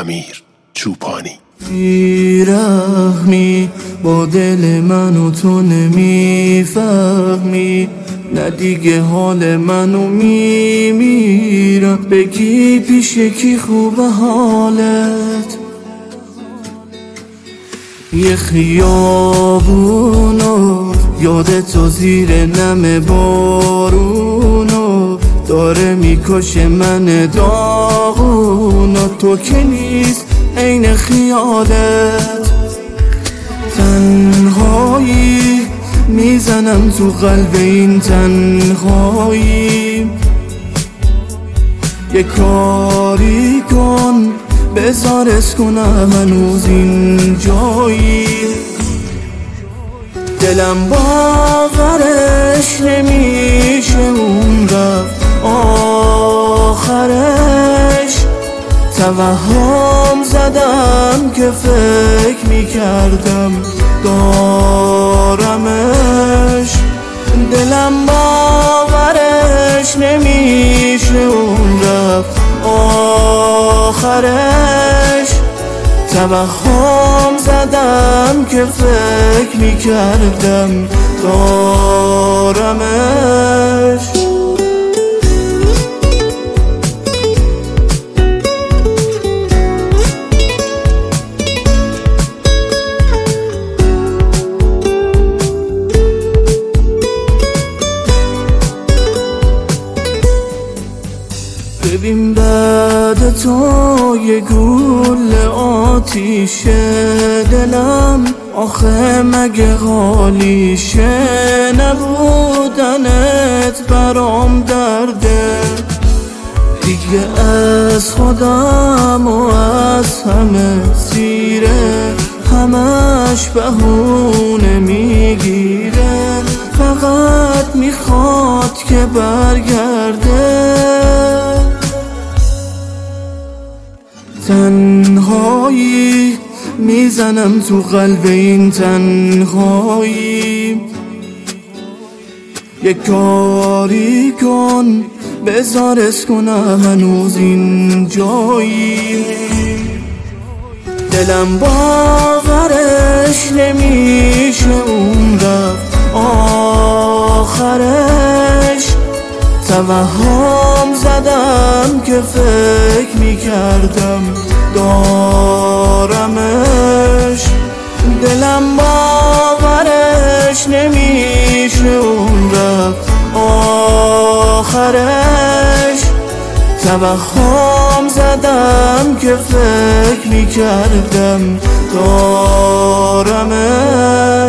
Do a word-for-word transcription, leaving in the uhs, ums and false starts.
امیر چوپانی. بیرحمی با دل من و تو نمیفهمی، نه دیگه حال منو میمیرم. بگی پیش کی خوبه حالت؟ یه خیابونو یادت تو زیر نم بارونو داره میکشه من داغونو. تو که نیست عین خیالت، تنهایی میزنم تو قلب این تنهایی. یه کاری کن بذار اسکنم هنوز این جایی. دلم باورش نمیشه اون رفت آخرش. توهم زدم که فکر میکردم دارمش. دلم باورش نمیشه اون رفت آخرش. توهم زدم که فکر میکردم دارمش. ببین بعد تو یه گول آتیشه دلم، آخه مگه حالیشه؟ نبودنت برام درده دیگه، از خودم و از همه سیره. همش بهونه میگیره، فقط میخواد که برگرده. تنهایی میزنم تو قلب این تنهایی. یه کاری کن بذار اسکنم هنوز این جایی. دلم باورش نمیشه اون رفت آخرش. توهم زدم که فکر میکردم دارمش. دلم باورش نمیشه اون رفت آخرش. توهم زدم که فکر میکردم دارمش.